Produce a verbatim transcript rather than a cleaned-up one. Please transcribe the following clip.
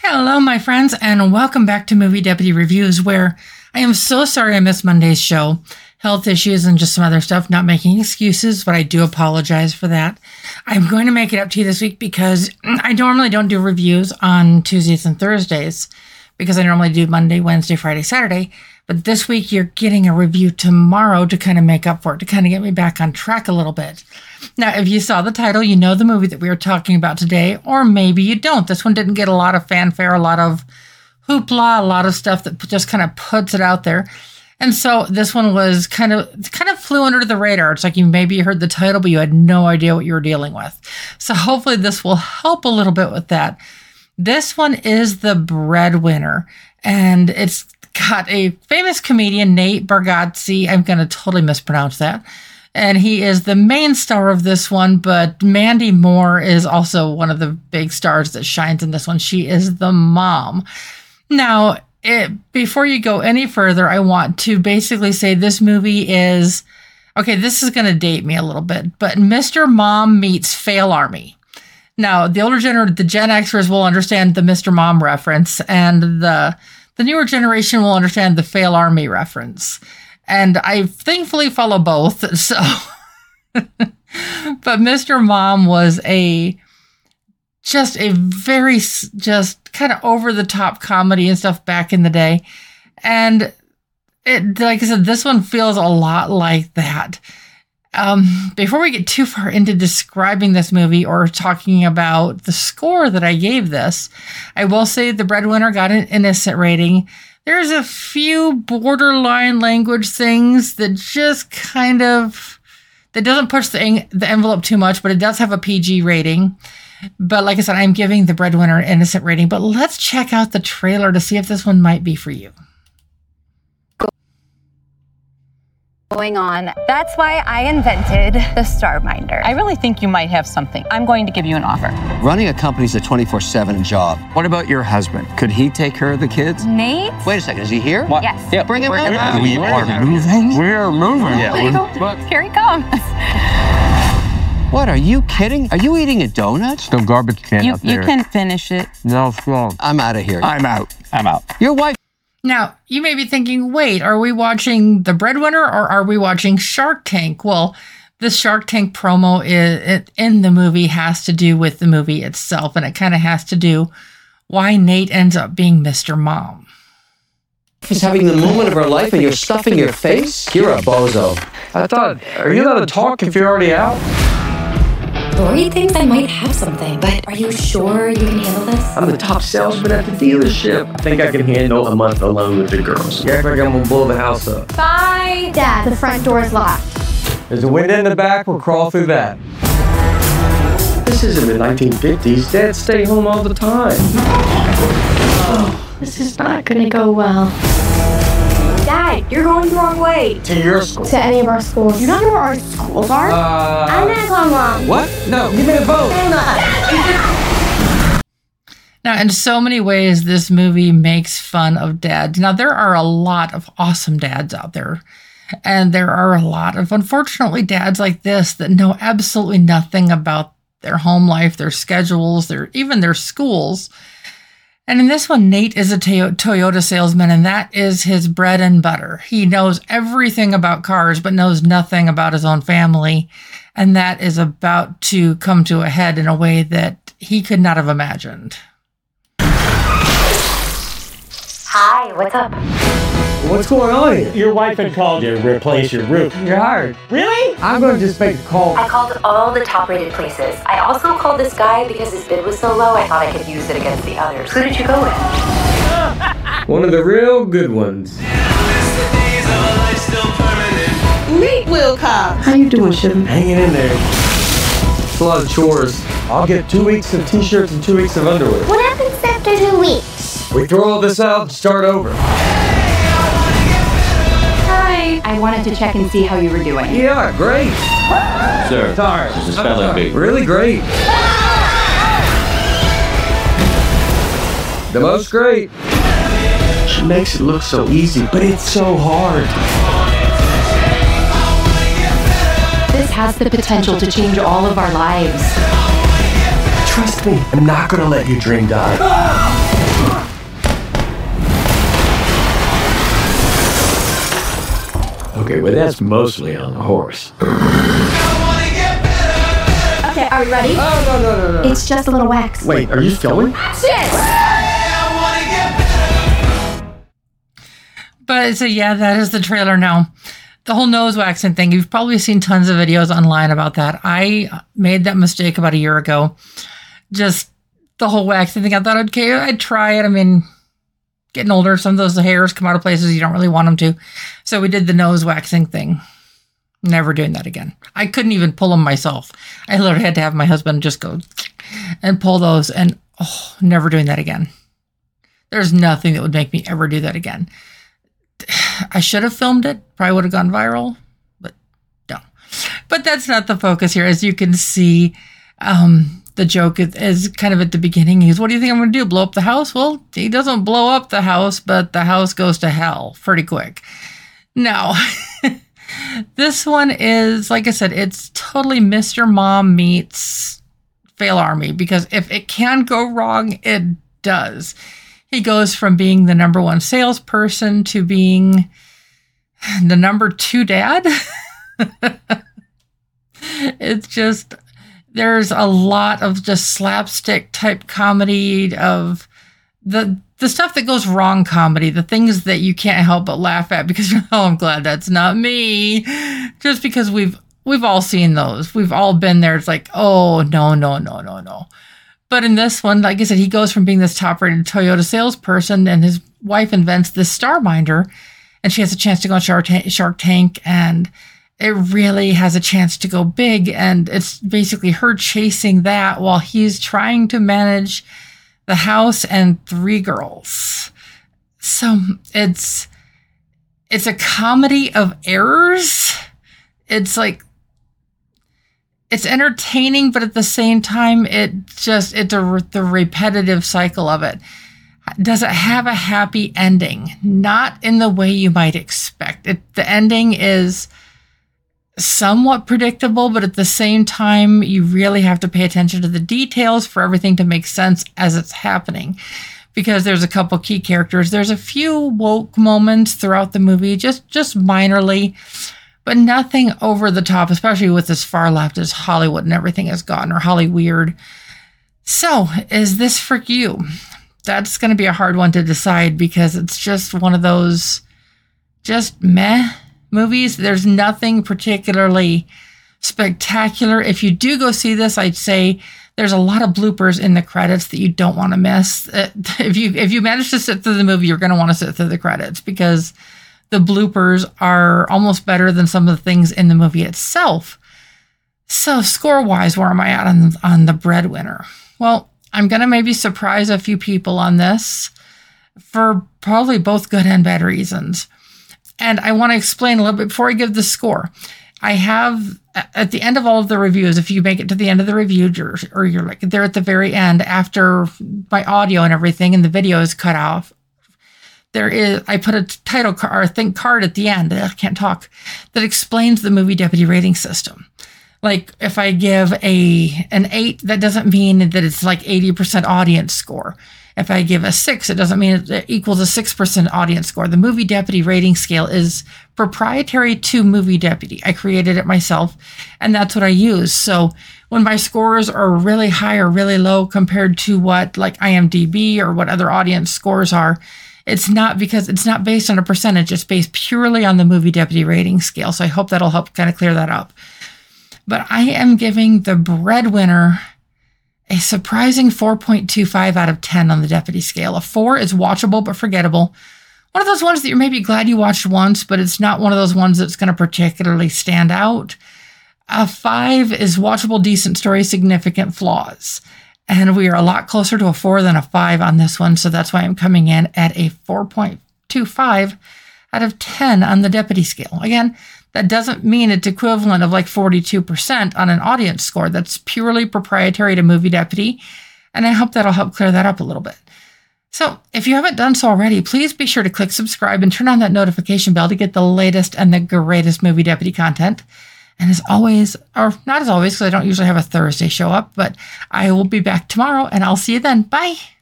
Hello, my friends, and welcome back to Movie Deputy Reviews, where I am so sorry I missed Monday's show. Health issues and just some other stuff, not making excuses, but I do apologize for that. I'm going to make it up to you this week because I normally don't do reviews on Tuesdays and Thursdays because I normally do Monday, Wednesday, Friday, Saturday. But this week you're getting a review tomorrow to kind of make up for it, to kind of get me back on track a little bit. Now, if you saw the title, you know the movie that we are talking about today, or maybe you don't. This one didn't get a lot of fanfare, a lot of hoopla, a lot of stuff that just kind of puts it out there. And so this one was kind of kind of flew under the radar. It's like you maybe heard the title, but you had no idea what you were dealing with. So hopefully this will help a little bit with that. This one is The Breadwinner, and it's got a famous comedian, Nate Bargatze. I'm going to totally mispronounce that. And he is the main star of this one, but Mandy Moore is also one of the big stars that shines in this one. She is the mom. Now, it, before you go any further, I want to basically say this movie is, okay, this is going to date me a little bit, but Mister Mom meets Fail Army. Now, the older gener- the Gen Xers will understand the Mister Mom reference, and the the newer generation will understand the Fail Army reference. And I thankfully follow both, so. But Mister Mom was a, just a very, just kind of over-the-top comedy and stuff back in the day. And it, like I said, this one feels a lot like that. Um, before we get too far into describing this movie or talking about the score that I gave this, I will say The Breadwinner got an innocent rating. There's a few borderline language things that just kind of, that doesn't push the, the envelope too much, but it does have a P G rating. But like I said, I'm giving The Breadwinner an innocent rating. But let's check out the trailer to see if this one might be for you. Going on. That's why I invented the StarMinder. I really think you might have something. I'm going to give you an offer. Running a company's a twenty-four seven job. What about your husband? Could he take care of the kids? Nate? Wait a second, is he here? What? Yes. Yeah, bring him in. We are moving? We are moving. Yeah. Here he comes. What, are you kidding? Are you eating a donut? The garbage can You, up there. you can finish it. No, it's wrong. I'm out of here. I'm out. I'm out. Your wife. Now, you may be thinking, wait, are we watching The Breadwinner or are we watching Shark Tank? Well, the Shark Tank promo is, in the movie has to do with the movie itself, and it kind of has to do why Nate ends up being Mister Mom. He's having the moment of her life and you're stuffing your face? You're a bozo. I thought, are you allowed to talk if you're already out? Lori thinks I might have something, but are you sure you can handle this? I'm the top salesman at the dealership. I think I can handle a month alone with the girls. You act like I'm gonna blow the house up. Bye, Dad. The front door is locked. There's a window in the back. We'll crawl through that. This isn't the nineteen fifties. Dad stay home all the time. Oh, this is not gonna go well. Dad, you're going the wrong way. To your school. To any of our schools. You know where our schools are? Uh, I'm gonna call Mom. What? No, give me the vote. Now, in so many ways, this movie makes fun of dads. Now, there are a lot of awesome dads out there. And there are a lot of, unfortunately, dads like this that know absolutely nothing about their home life, their schedules, their even their schools. And in this one, Nate is a Toyota salesman, and that is his bread and butter. He knows everything about cars, but knows nothing about his own family. And that is about to come to a head in a way that he could not have imagined. Hi, what's up? What's going on here? Your wife had called you to replace your roof. You're hired. Really? I'm going to just make a call. I called all the top-rated places. I also called this guy because his bid was so low, I thought I could use it against the others. Who did you go with? One of the real good ones. Meet Wilcox. How you doing, Shim? Hanging in there. It's a lot of chores. I'll get two weeks of t-shirts and two weeks of underwear. What happens after two weeks? We throw all this out and start over. Hi. I wanted to check and see how you were doing. Yeah, great. Sir, Sorry. there's a spelling bee. Really great. The most great. She makes it look so easy, but it's so hard. This has the potential to change all of our lives. Trust me, I'm not gonna let your dream die. Okay, well, that's mostly on the horse. Okay, are we ready? Oh, no, no, no, no. It's just a little wax. Wait, are you filming? But so yeah, that is the trailer now. The whole nose waxing thing, you've probably seen tons of videos online about that. I made that mistake about a year ago. Just the whole waxing thing. I thought, okay, I'd try it. I mean, getting older, some of those hairs come out of places you don't really want them to. So we did the nose waxing thing. Never doing that again. I couldn't even pull them myself. I literally had to have my husband just go and pull those, and oh, never doing that again. There's nothing that would make me ever do that again. I should have filmed it. Probably would have gone viral, but no. But that's not the focus here. As you can see, um, the joke is, is kind of at the beginning. He's, what do you think I'm going to do? Blow up the house? Well, he doesn't blow up the house, but the house goes to hell pretty quick. No. This one is, like I said, it's totally Mister Mom meets Fail Army, because if it can go wrong, it does. He goes from being the number one salesperson to being the number two dad. It's just, there's a lot of just slapstick type comedy of the the stuff that goes wrong comedy, the things that you can't help but laugh at because, oh, I'm glad that's not me. Just because we've we've all seen those. We've all been there. It's like, oh, no, no, no, no, no. But in this one, like I said, he goes from being this top-rated Toyota salesperson, and his wife invents this Starminder, and she has a chance to go on Shark Tank, Shark Tank, and it really has a chance to go big, and it's basically her chasing that while he's trying to manage the house and three girls. So it's it's a comedy of errors. It's like, it's entertaining, but at the same time, it just, it's a, the repetitive cycle of it. Does it have a happy ending? Not in the way you might expect. It, the ending is somewhat predictable, but at the same time, you really have to pay attention to the details for everything to make sense as it's happening. Because there's a couple key characters. There's a few woke moments throughout the movie, just, just minorly, but nothing over the top, especially with as far left as Hollywood and everything has gotten, or Holly weird. So, is this for you? That's going to be a hard one to decide, because it's just one of those just meh movies. There's nothing particularly spectacular. If you do go see this, I'd say there's a lot of bloopers in the credits that you don't want to miss. If you if you manage to sit through the movie, you're going to want to sit through the credits, because the bloopers are almost better than some of the things in the movie itself. So score-wise, where am I at on, on The Breadwinner? Well, I'm going to maybe surprise a few people on this for probably both good and bad reasons. And I want to explain a little bit before I give the score. I have, at the end of all of the reviews, if you make it to the end of the review, or you're like there at the very end after my audio and everything and the video is cut off, there is, I put a title card, or a think card at the end, I can't talk, that explains the Movie Deputy rating system. Like, if I give a an eight, that doesn't mean that it's like eighty percent audience score. If I give a six, it doesn't mean it equals a six percent audience score. The Movie Deputy rating scale is proprietary to Movie Deputy. I created it myself, and that's what I use. So when my scores are really high or really low compared to what like IMDb or what other audience scores are, it's not because it's not based on a percentage. It's based purely on the Movie Deputy rating scale. So I hope that'll help kind of clear that up. But I am giving The Breadwinner a surprising four point two five out of ten on the Deputy scale. A four is watchable but forgettable. One of those ones that you're maybe glad you watched once, but it's not one of those ones that's going to particularly stand out. A five is watchable, decent story, significant flaws. And we are a lot closer to a four than a five on this one, so that's why I'm coming in at a four point two five out of ten on the Deputy scale. Again, that doesn't mean it's equivalent of like forty-two percent on an audience score. That's purely proprietary to Movie Deputy, and I hope that'll help clear that up a little bit. So if you haven't done so already, please be sure to click subscribe and turn on that notification bell to get the latest and the greatest Movie Deputy content. And as always, or not as always, because I don't usually have a Thursday show up, but I will be back tomorrow, and I'll see you then. Bye!